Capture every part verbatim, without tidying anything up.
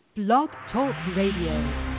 Blog Talk Radio.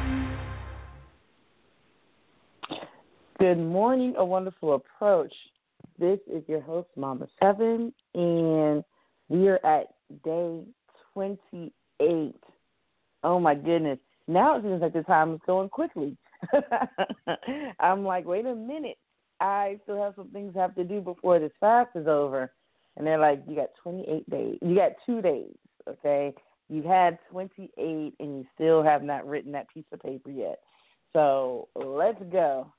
Good morning, a wonderful approach. This is your host, Mama Seven, and we are at day twenty-eight. Oh my goodness. Now it seems like the time is going quickly. I'm like, wait a minute. I still have some things I have to do before this fast is over. And they're like, you got twenty-eight days. You got two days, okay? You've had twenty-eight, and you still have not written that piece of paper yet. So let's go.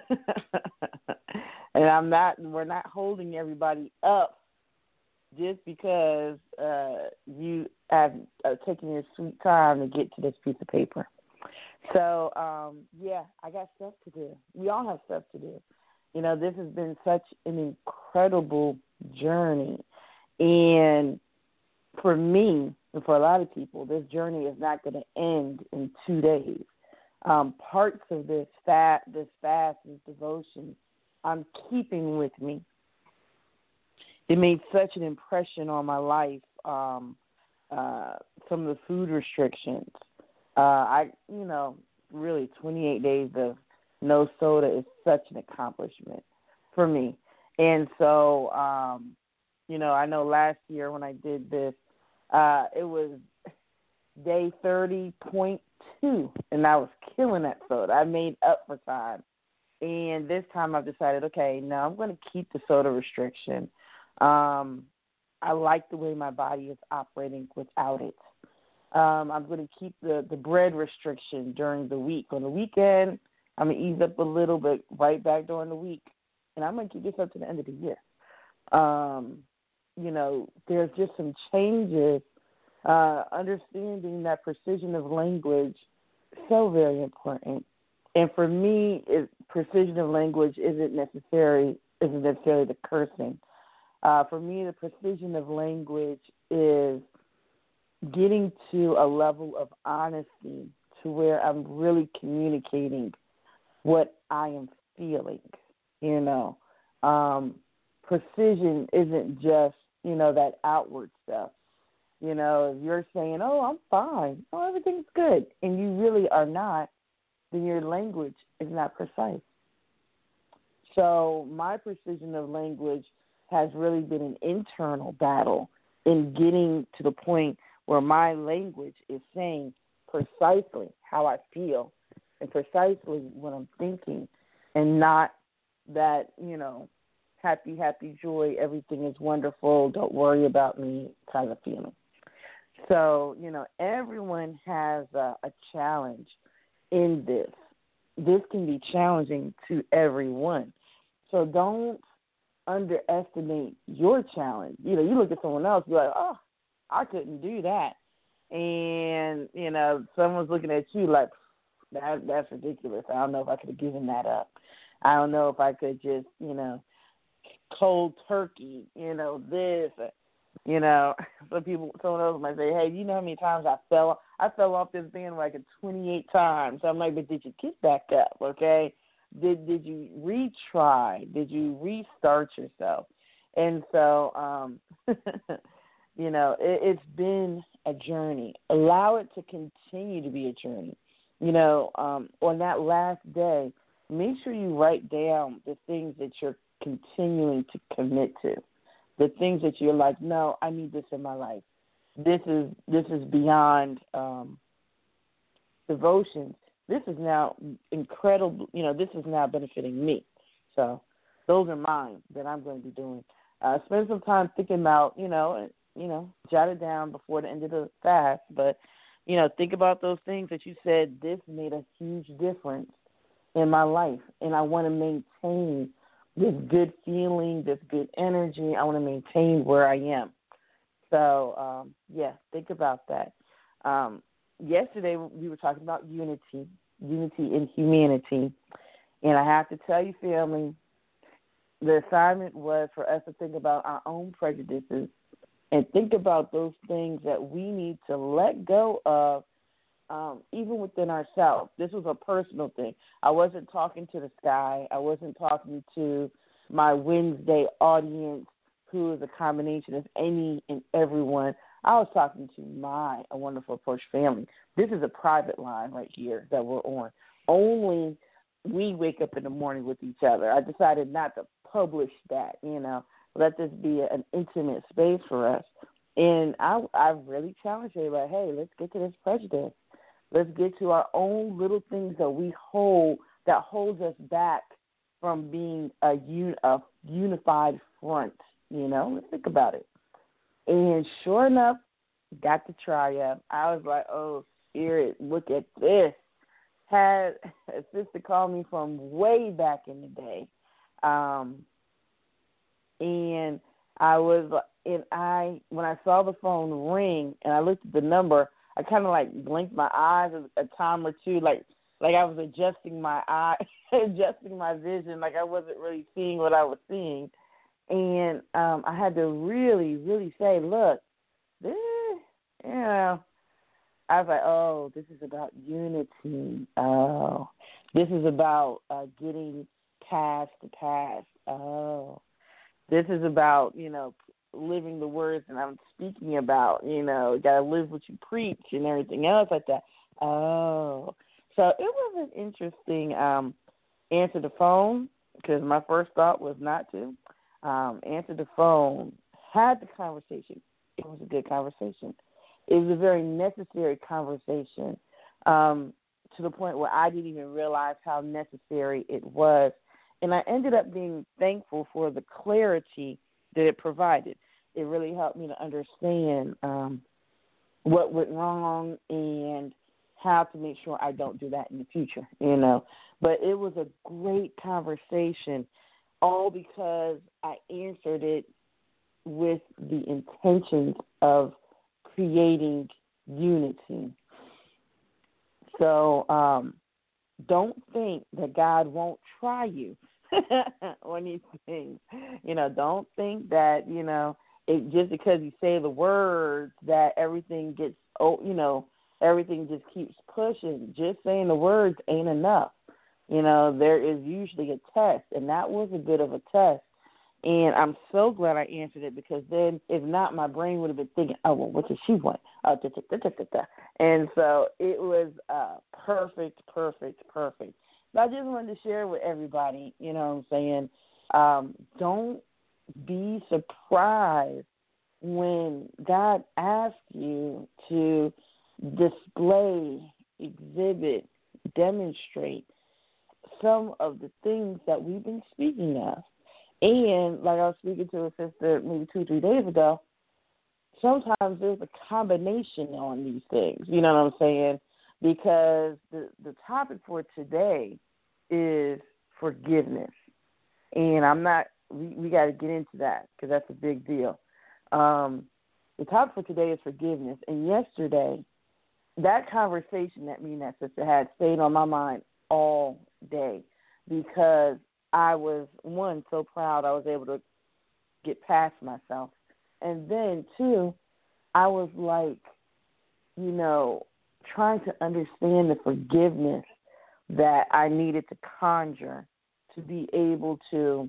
And I'm not, we're not holding everybody up just because uh, you have uh, taken your sweet time to get to this piece of paper. So, um, yeah, I got stuff to do. We all have stuff to do. You know, this has been such an incredible journey. And for me, and for a lot of people, this journey is not going to end in two days. Um, parts of this fast, this fast, this devotion, I'm keeping with me. It made such an impression on my life. Um, uh, some of the food restrictions. Uh, I, you know, really twenty-eight days of no soda is such an accomplishment for me. And so, um, you know, I know last year when I did this, uh, it was day thirty point two, and I was killing that soda. I made up for time. And this time I've decided, okay, no, I'm going to keep the soda restriction. Um, I like the way my body is operating without it. Um, I'm going to keep the, the bread restriction during the week. On the weekend, I'm going to ease up a little, but right back during the week. And I'm going to keep this up to the end of the year. Um, you know, there's just some changes. Uh, understanding that precision of language is so very important. And for me, it, precision of language isn't necessary, isn't necessarily the cursing. Uh, for me, the precision of language is getting to a level of honesty to where I'm really communicating what I am feeling, you know. Um, precision isn't just, you know, that outward stuff. You know, if you're saying, oh, I'm fine, oh, everything's good, and you really are not, then your language is not precise. So my precision of language has really been an internal battle in getting to the point where my language is saying precisely how I feel and precisely what I'm thinking, and not that, you know, happy, happy, joy, everything is wonderful, don't worry about me kind of feeling. So, you know, everyone has a, a challenge in this. This can be challenging to everyone. So don't underestimate your challenge. You know, you look at someone else, you're like, oh, I couldn't do that. And, you know, someone's looking at you like, that that's ridiculous. I don't know if I could have given that up. I don't know if I could just, you know, cold turkey, you know, this. You know, some people, someone else might say, hey, do you know how many times I fell I fell off this bandwagon twenty-eight times. I'm like, but did you get back up, okay? Did did you retry? Did you restart yourself? And so, um, you know, it, it's been a journey. Allow it to continue to be a journey. You know, um, on that last day, make sure you write down the things that you're continuing to commit to. The things that you're like, no, I need this in my life. This is this is beyond um, devotion. This is now incredible. You know, this is now benefiting me. So those are mine that I'm going to be doing. Uh, spend some time thinking about, you know, you know, jot it down before the end of the fast. But, you know, think about those things that you said, this made a huge difference in my life, and I want to maintain this good feeling, this good energy. I want to maintain where I am. So, um, yeah, think about that. Um, yesterday we were talking about unity, unity in humanity. And I have to tell you, family, the assignment was for us to think about our own prejudices and think about those things that we need to let go of, um, even within ourselves. This was a personal thing. I wasn't talking to the sky. I wasn't talking to my Wednesday audience, who is a combination of any and everyone. I was talking to my a Wonderful Approach family. This is a private line right here that we're on. Only we wake up in the morning with each other. I decided not to publish that, you know, let this be an intimate space for us. And I, I really challenge everybody, hey, let's get to this prejudice. Let's get to our own little things that we hold, that holds us back from being a, un, a unified front, you know. Let's think about it. And sure enough, got to try it. I was like, oh, Spirit, look at this. Had a sister call me from way back in the day. Um, and I was, and I, when I saw the phone ring and I looked at the number, I kind of like blinked my eyes a, a time or two, like, like I was adjusting my eye, adjusting my vision, like I wasn't really seeing what I was seeing. And um, I had to really, really say, look, this, you know, I was like, oh, this is about unity. Oh, this is about uh, getting past the past. Oh, this is about, you know, living the words that I'm speaking about. You know, got to live what you preach and everything else like that. Oh, so it was an interesting um, answer the phone, because my first thought was not to. Um, answered the phone, had the conversation. It was a good conversation. It was a very necessary conversation, um, to the point where I didn't even realize how necessary it was. And I ended up being thankful for the clarity that it provided. It really helped me to understand um, what went wrong and how to make sure I don't do that in the future, you know. But it was a great conversation, all because I answered it with the intentions of creating unity. So um, don't think that God won't try you on these things. You know, don't think that, you know, it, just because you say the words that everything gets, oh, you know, everything just keeps pushing. Just saying the words ain't enough. You know, there is usually a test, and that was a bit of a test. And I'm so glad I answered it, because then, if not, my brain would have been thinking, oh, well, what does she want? Oh, da, da, da, da, da, da. And so it was uh, perfect, perfect, perfect. But I just wanted to share with everybody, you know what I'm saying, um, don't be surprised when God asks you to display, exhibit, demonstrate some of the things that we've been speaking of. And like I was speaking to a sister maybe two, three days ago, sometimes there's a combination on these things, you know what I'm saying? Because the, the topic for today is forgiveness. And I'm not, we, we got to get into that, because that's a big deal. Um, the topic for today is forgiveness. And yesterday, that conversation that me and that sister had stayed on my mind all day, because I was, one, so proud I was able to get past myself. And then, two, I was like, you know, trying to understand the forgiveness that I needed to conjure to be able to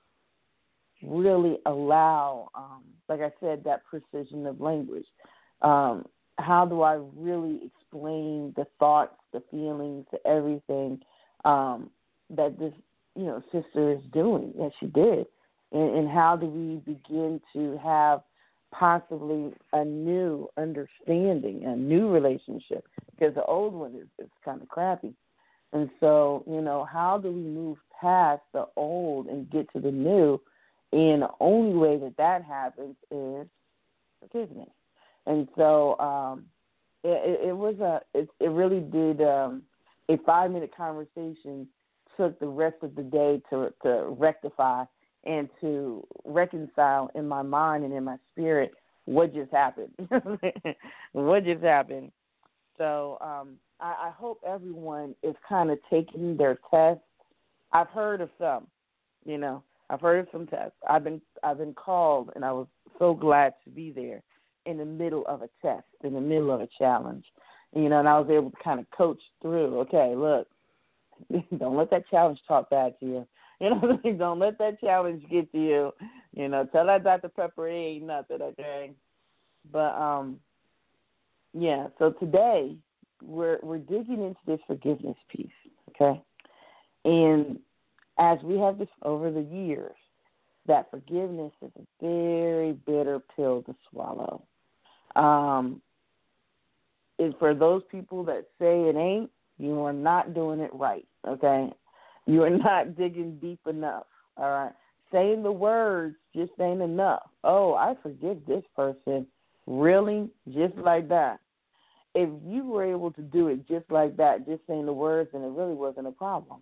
really allow, um, like I said, that precision of language. Um, how do I really explain the thoughts, the feelings, the everything um, that this, you know, sister is doing, that she did? And, and how do we begin to have possibly a new understanding, a new relationship? Because the old one is, is kind of crappy. And so, you know, how do we move past the old and get to the new? And the only way that that happens is forgiveness. And so um, it, it was a, it, it really did, um, a five-minute conversation took the rest of the day to, to rectify and to reconcile in my mind and in my spirit what just happened. What just happened. So um, I, I hope everyone is kind of taking their tests. I've heard of some, you know, I've heard of some tests. I've been I've been called, and I was so glad to be there in the middle of a test, in the middle of a challenge, you know, and I was able to kind of coach through. Okay, look, don't let that challenge talk bad to you. You know, don't let that challenge get to you. You know, tell that Doctor Pepper it ain't nothing, okay? But um, yeah. So today we're we're digging into this forgiveness piece, okay? And as we have this over the years, that forgiveness is a very bitter pill to swallow. Um, and for those people that say it ain't, you are not doing it right, okay? You are not digging deep enough, all right? Saying the words just ain't enough. Oh, I forgive this person. Really? Just like that. If you were able to do it just like that, just saying the words, then it really wasn't a problem.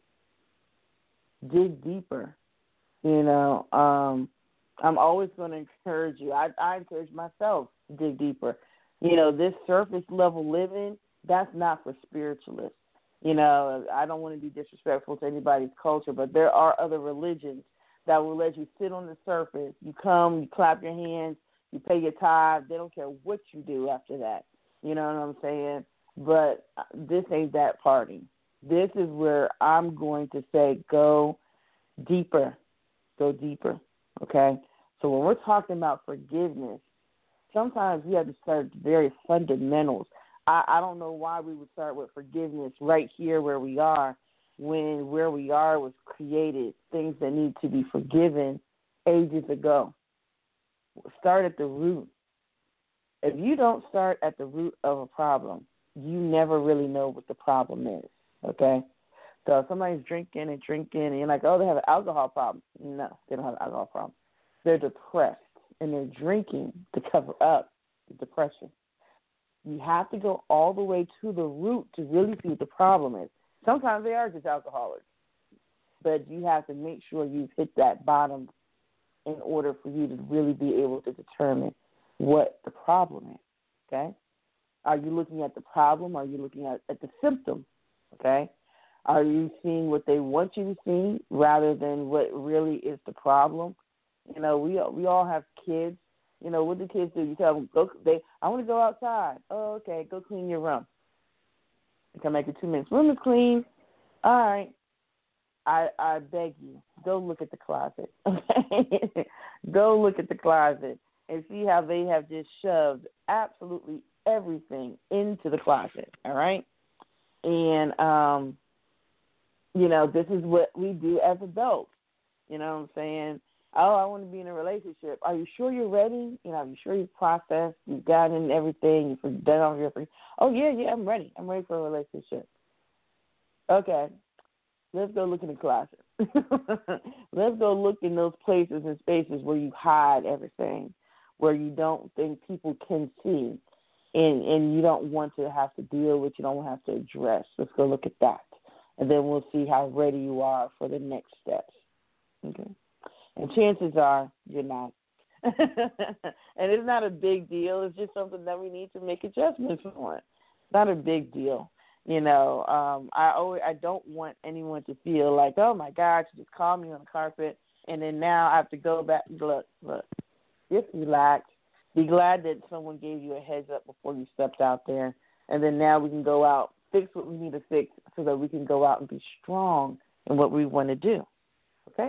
Dig deeper. You know, um, I'm always going to encourage you. I, I encourage myself to dig deeper. You know, this surface level living, that's not for spiritualists. You know, I don't want to be disrespectful to anybody's culture, but there are other religions that will let you sit on the surface. You come, you clap your hands, you pay your tithe. They don't care what you do after that. You know what I'm saying? But this ain't that party. This is where I'm going to say go deeper. Go deeper, okay? So when we're talking about forgiveness, sometimes we have to start at the very fundamentals. I, I don't know why we would start with forgiveness right here where we are when where we are was created, things that need to be forgiven ages ago. Start at the root. If you don't start at the root of a problem, you never really know what the problem is, okay? So if somebody's drinking and drinking and you're like, oh, they have an alcohol problem. No, they don't have an alcohol problem. They're depressed and they're drinking to cover up the depression. You have to go all the way to the root to really see what the problem is. Sometimes they are just alcoholics, but you have to make sure you've hit that bottom in order for you to really be able to determine what the problem is, okay? Are you looking at the problem? Are you looking at, at the symptom, okay? Are you seeing what they want you to see rather than what really is the problem? You know, we we all have kids. You know, what do kids do? You tell them, go. They, I want to go outside. Oh, okay, go clean your room. You come back in two minutes. Room is clean. All right. I I beg you, go look at the closet. Okay, go look at the closet and see how they have just shoved absolutely everything into the closet. All right, and um. You know, this is what we do as adults. You know what I'm saying? Oh, I want to be in a relationship. Are you sure you're ready? You know, are you sure you've processed, you've gotten everything, you've done all your things? Oh, yeah, yeah, I'm ready. I'm ready for a relationship. Okay, let's go look in the closet. Let's go look in those places and spaces where you hide everything, where you don't think people can see, and, and you don't want to have to deal with, you don't have to address. Let's go look at that. And then we'll see how ready you are for the next steps. Okay? And chances are you're not. And it's not a big deal. It's just something that we need to make adjustments on. It's not a big deal. You know, um, I always, I don't want anyone to feel like, oh, my God, you just called me on the carpet, and then now I have to go back. Look, look, just relax. Be glad that someone gave you a heads up before you stepped out there, and then now we can go out, fix what we need to fix so that we can go out and be strong in what we want to do, okay?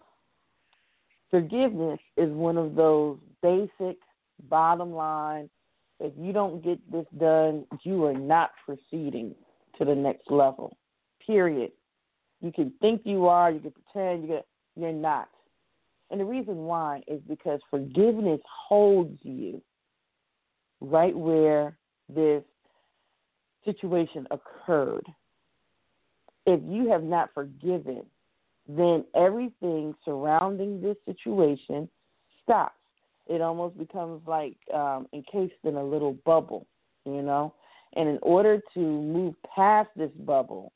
Forgiveness is one of those basic, bottom line, if you don't get this done, you are not proceeding to the next level, period. You can think you are, you can pretend, you can, you're not. And the reason why is because forgiveness holds you right where this situation occurred. If you have not forgiven, then everything surrounding this situation stops. It almost becomes like um, encased in a little bubble, you know. And in order to move past this bubble,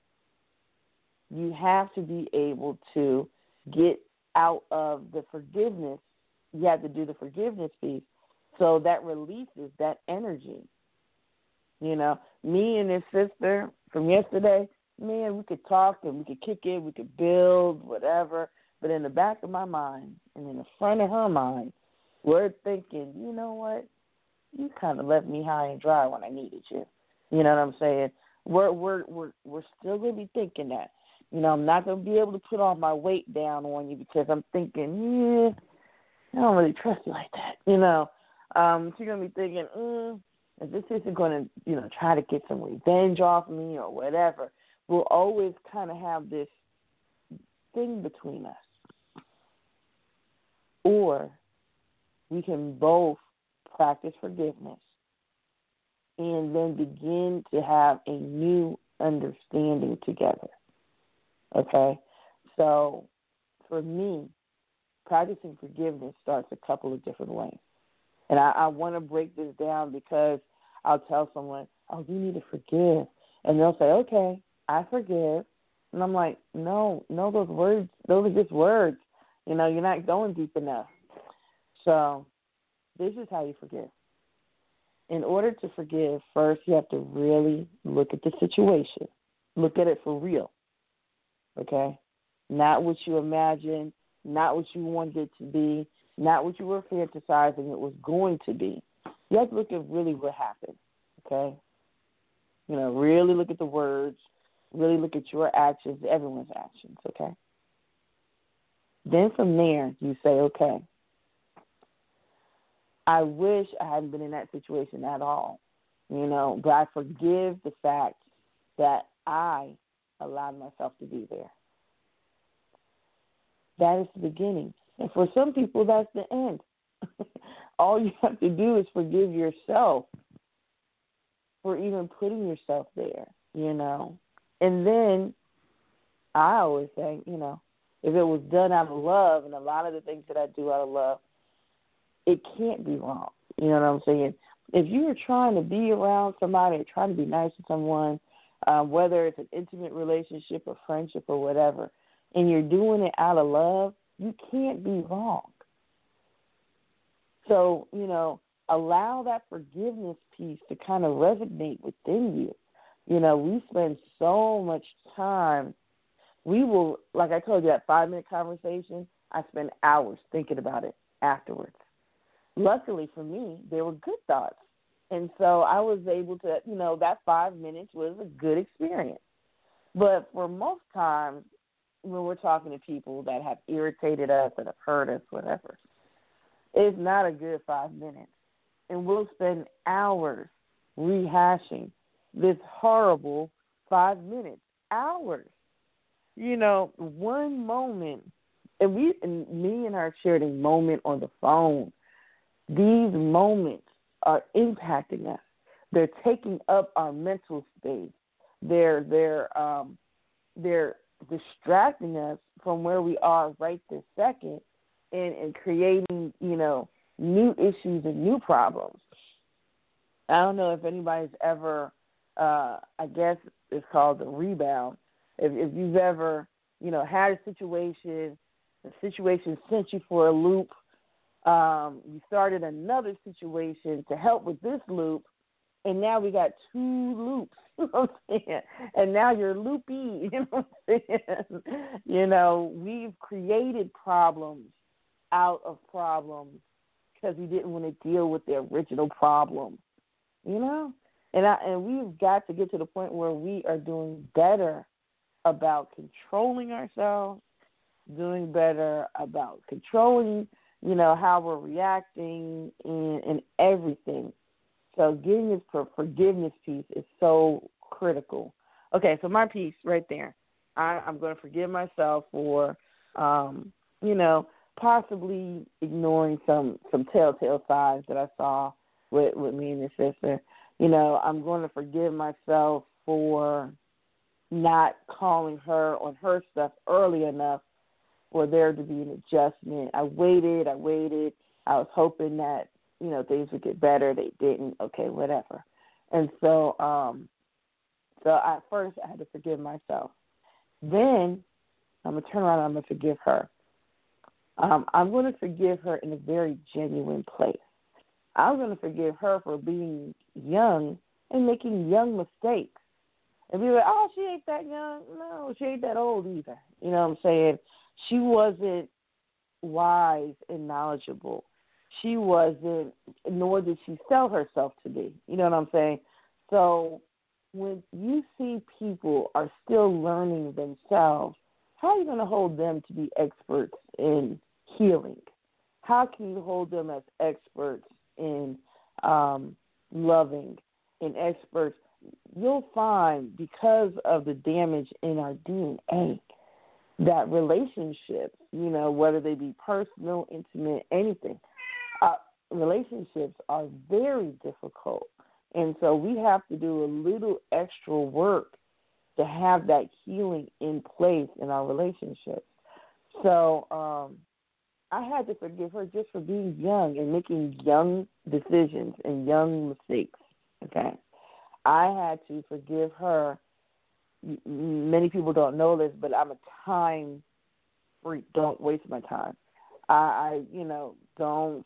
you have to be able to get out of the forgiveness. You have to do the forgiveness piece. So that releases that energy. You know, me and his sister from yesterday, man, we could talk and we could kick it, we could build, whatever. But in the back of my mind and in the front of her mind, we're thinking, you know what? You kind of left me high and dry when I needed you. You know what I'm saying? We're we're we're we're still gonna be thinking that. You know, I'm not gonna be able to put all my weight down on you because I'm thinking, yeah, I don't really trust you like that. You know, Um, she's going to be thinking, mm, if this isn't going to, you know, try to get some revenge off me or whatever, we'll always kind of have this thing between us. Or we can both practice forgiveness and then begin to have a new understanding together. Okay? So for me, practicing forgiveness starts a couple of different ways. And I, I want to break this down because I'll tell someone, oh, you need to forgive. And they'll say, okay, I forgive. And I'm like, no, no, those words, those are just words. You know, you're not going deep enough. So this is how you forgive. In order to forgive, first you have to really look at the situation. Look at it for real. Okay? Not what you imagine, not what you wanted it to be, not what you were fantasizing it was going to be. You have to look at really what happened, okay? You know, really look at the words, really look at your actions, everyone's actions, okay? Then from there, you say, okay, I wish I hadn't been in that situation at all, you know, but I forgive the fact that I allowed myself to be there. That is the beginning. And for some people, that's the end. All you have to do is forgive yourself for even putting yourself there, you know. And then I always say, you know, if it was done out of love, and a lot of the things that I do out of love, it can't be wrong. You know what I'm saying? If you're trying to be around somebody or trying to be nice to someone, uh, whether it's an intimate relationship or friendship or whatever, and you're doing it out of love, you can't be wrong. So, you know, allow that forgiveness piece to kind of resonate within you. You know, we spend so much time. We will, like I told you, that five-minute conversation, I spend hours thinking about it afterwards. Luckily for me, they were good thoughts. And so I was able to, you know, that five minutes was a good experience. But for most times, when we're talking to people that have irritated us, that have hurt us, whatever, it's not a good five minutes. And we'll spend hours rehashing this horrible five minutes, hours. You know, one moment, and we, and me and her shared a moment on the phone. These moments are impacting us. They're taking up our mental space. They're they're um, they're distracting us from where we are right this second, and, and creating, you know, new issues and new problems. I don't know if anybody's ever, uh, I guess it's called the rebound. If, if you've ever, you know, had a situation, the situation sent you for a loop. Um, you started another situation to help with this loop, and now we got two loops. You know what I'm saying? And now you're loopy. You know what I'm saying? You know, we've created problems out of problems because we didn't want to deal with the original problem. You know, and I, and we've got to get to the point where we are doing better about controlling ourselves, doing better about controlling, you know, how we're reacting and, and everything. So getting this for forgiveness piece is so critical. Okay, so my piece right there. I, I'm going to forgive myself for, um, you know, possibly ignoring some, some telltale signs that I saw with, with me and his sister. You know, I'm going to forgive myself for not calling her on her stuff early enough for there to be an adjustment. I waited, I waited. I was hoping that, you know, things would get better. They didn't. Okay, whatever. And so, um, so at first I had to forgive myself. Then I'm going to turn around and I'm going to forgive her. Um, I'm going to forgive her in a very genuine place. I'm going to forgive her for being young and making young mistakes. And be like, oh, she ain't that young. No, she ain't that old either. You know what I'm saying? She wasn't wise and knowledgeable. She wasn't, nor did she sell herself to be. You know what I'm saying? So when you see people are still learning themselves, how are you going to hold them to be experts in healing? How can you hold them as experts and um, loving and experts, you'll find because of the damage in our D N A that relationships, you know, whether they be personal, intimate, anything, uh, relationships are very difficult. And so we have to do a little extra work to have that healing in place in our relationships. So um, I had to forgive her just for being young and making young decisions and young mistakes, okay? I had to forgive her. Many people don't know this, but I'm a time freak. Don't waste my time. I, I you know, don't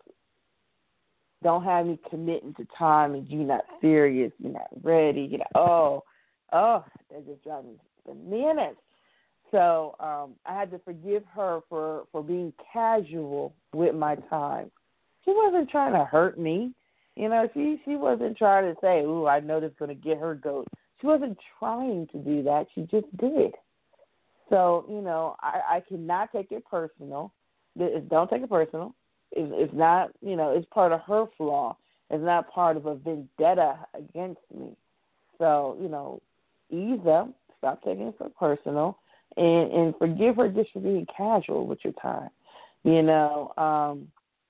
don't have me committing to time and you're not serious, you're not ready, you know, oh, oh, that just drives me bananas. So um, I had to forgive her for, for being casual with my time. She wasn't trying to hurt me. You know, she, she wasn't trying to say, ooh, I know this is going to get her goat. She wasn't trying to do that. She just did. So, you know, I, I cannot take it personal. Don't take it personal. It's, it's not, you know, it's part of her flaw. It's not part of a vendetta against me. So, you know, ease up, stop taking it so personal, and, and forgive her just for being casual with your time. You know, um,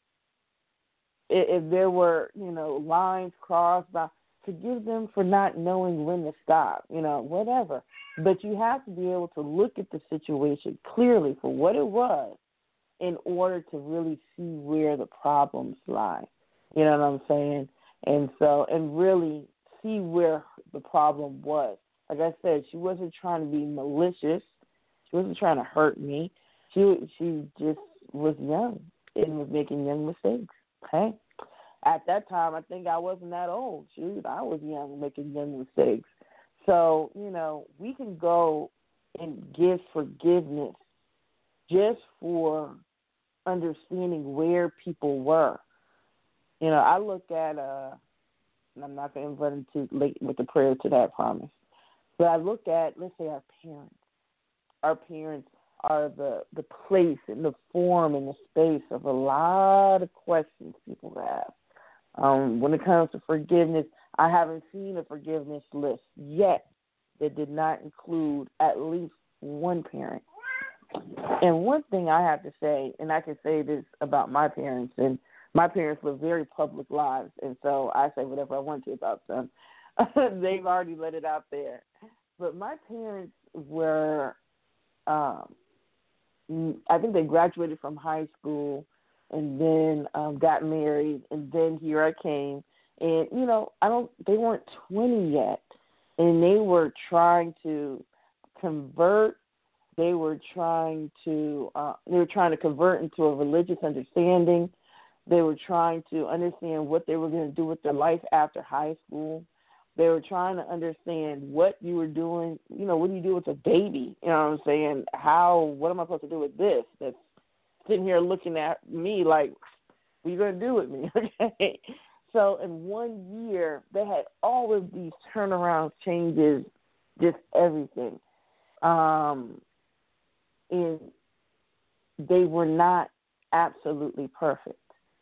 if, if there were, you know, lines crossed, by, forgive them for not knowing when to stop, you know, whatever. But you have to be able to look at the situation clearly for what it was in order to really see where the problems lie. You know what I'm saying? And so, and really see where the problem was. Like I said, she wasn't trying to be malicious. She wasn't trying to hurt me. She she just was young and was making young mistakes. Okay? At that time, I think I wasn't that old. Shoot, I was young making young mistakes. So, you know, we can go and give forgiveness just for understanding where people were. You know, I look at, uh, and I'm not going to run too late with the prayer to that promise, but I look at, let's say, our parents. Our parents are the, the place and the form and the space of a lot of questions people have. Um, when it comes to forgiveness, I haven't seen a forgiveness list yet that did not include at least one parent. And one thing I have to say, and I can say this about my parents, and my parents live very public lives, and so I say whatever I want to about them. They've already let it out there. But my parents were, um, I think they graduated from high school and then um, got married, and then here I came. And, you know, I don't. They weren't twenty yet, and they were trying to convert. They were trying to uh, they were trying to convert into a religious understanding. They were trying to understand what they were going to do with their life after high school. They were trying to understand what you were doing. You know, what do you do with a baby? You know what I'm saying? How? What am I supposed to do with this? That's sitting here looking at me like, what are you going to do with me? Okay. So in one year, they had all of these turnaround changes, just everything. Um, and they were not absolutely perfect.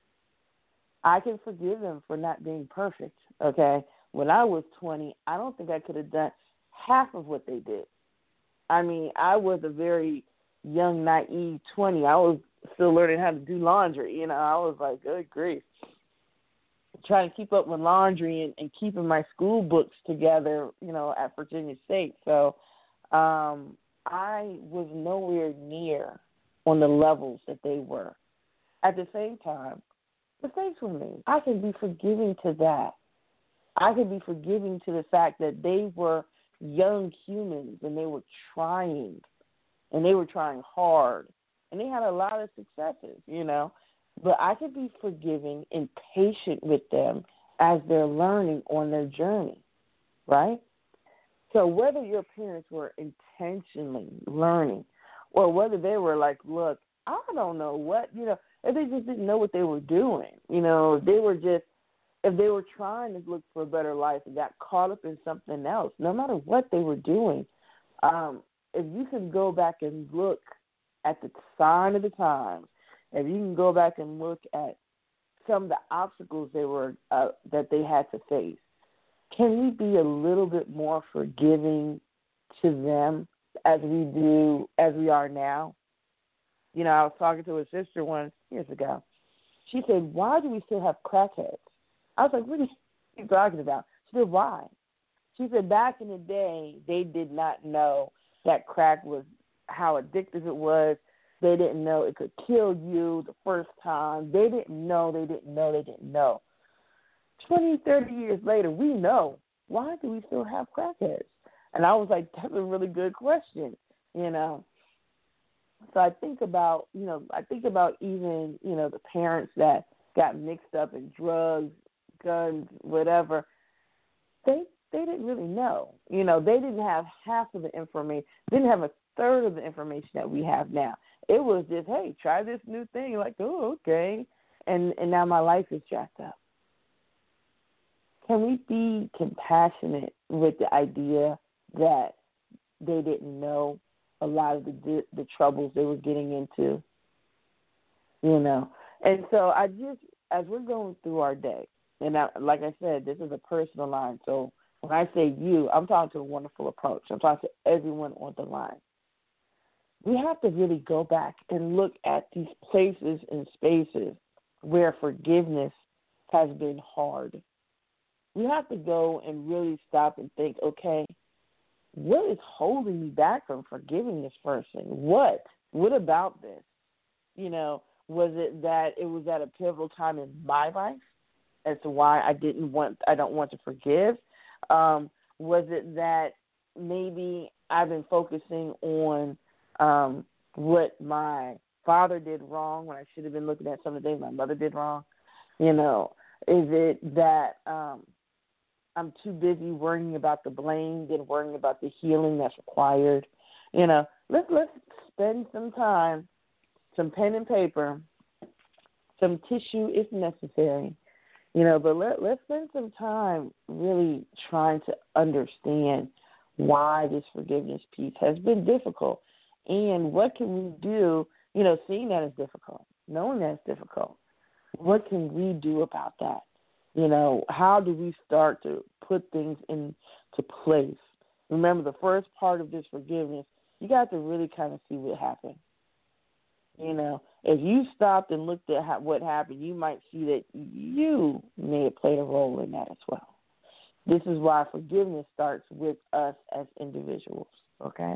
I can forgive them for not being perfect, okay? When I was twenty, I don't think I could have done half of what they did. I mean, I was a very young, naive twenty. I was still learning how to do laundry. You know, I was like, good grief. Trying to keep up with laundry and, and keeping my school books together, you know, at Virginia State. So um, I was nowhere near on the levels that they were. At the same time, mistakes were made. I can be forgiving to that. I can be forgiving to the fact that they were young humans and they were trying, and they were trying hard, and they had a lot of successes, you know. But I could be forgiving and patient with them as they're learning on their journey, right? So whether your parents were intentionally learning or whether they were like, look, I don't know what, you know, if they just didn't know what they were doing, you know, if they were just, if they were trying to look for a better life and got caught up in something else, no matter what they were doing, um, if you can go back and look at the sign of the times, if you can go back and look at some of the obstacles they were uh, that they had to face. Can we be a little bit more forgiving to them as we do, as we are now? You know, I was talking to a sister once years ago. She said, "Why do we still have crackheads?" I was like, "What are you talking about?" She said, "Why?" She said, "Back in the day, they did not know that crack was how addictive it was. They didn't know it could kill you the first time. They didn't know, they didn't know, they didn't know. twenty, thirty years later, we know. Why do we still have crackheads?" And I was like, that's a really good question, you know. So I think about, you know, I think about even, you know, the parents that got mixed up in drugs, guns, whatever. They they didn't really know. You know, they didn't have half of the information, didn't have a third of the information that we have now. It was just, hey, try this new thing. Like, oh, okay. And and now my life is jacked up. Can we be compassionate with the idea that they didn't know a lot of the the troubles they were getting into? You know, and so I just, as we're going through our day, and I, like I said, this is a personal line. So when I say you, I'm talking to a wonderful approach. I'm talking to everyone on the line. We have to really go back and look at these places and spaces where forgiveness has been hard. We have to go and really stop and think, okay, what is holding me back from forgiving this person? What? What about this? You know, was it that it was at a pivotal time in my life as to why I didn't want, I don't want to forgive? Um, was it that maybe I've been focusing on um, what my father did wrong when I should have been looking at some of the things my mother did wrong? You know, is it that um, I'm too busy worrying about the blame than worrying about the healing that's required? You know, let's let's spend some time, some pen and paper, some tissue if necessary. You know, but let let's spend some time really trying to understand why this forgiveness piece has been difficult, and what can we do? You know, seeing that it's difficult, knowing that it's difficult, what can we do about that? You know, how do we start to put things into place? Remember, the first part of this forgiveness, you got to really kind of see what happened. You know, if you stopped and looked at how, what happened, you might see that you may have played a role in that as well. This is why forgiveness starts with us as individuals, okay?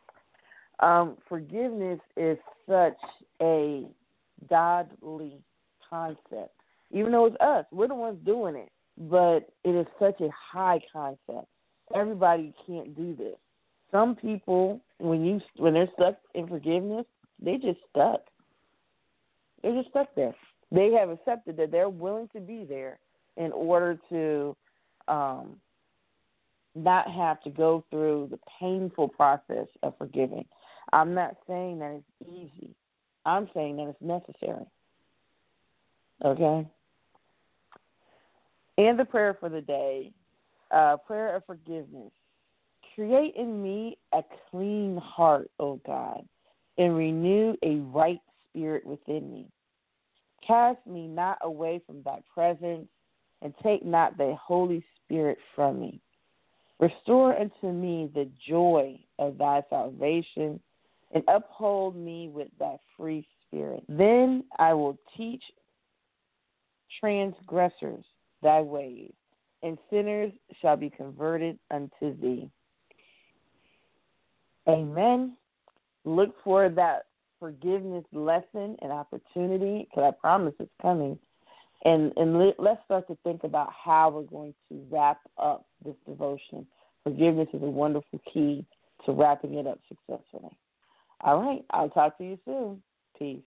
Um, forgiveness is such a godly concept. Even though it's us, we're the ones doing it, but it is such a high concept. Everybody can't do this. Some people, when you when they're stuck in forgiveness, they just stuck. They're just stuck there. They have accepted that they're willing to be there in order to um, not have to go through the painful process of forgiving. I'm not saying that it's easy. I'm saying that it's necessary. Okay? And the prayer for the day, uh, prayer of forgiveness. Create in me a clean heart, O God, and renew a right spirit within me. Cast me not away from thy presence, and take not thy Holy Spirit from me. Restore unto me the joy of thy salvation, and uphold me with thy free spirit. Then I will teach transgressors thy ways, and sinners shall be converted unto thee. Amen. Look for that forgiveness lesson and opportunity, because I promise it's coming. And and let, let's start to think about how we're going to wrap up this devotion. Forgiveness is a wonderful key to wrapping it up successfully. All right. I'll talk to you soon. Peace.